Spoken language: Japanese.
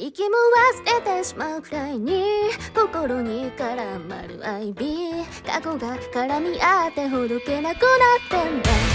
息も忘れてしまうくらいに心に絡まる愛火過去が絡み合ってほどけなくなってんだ。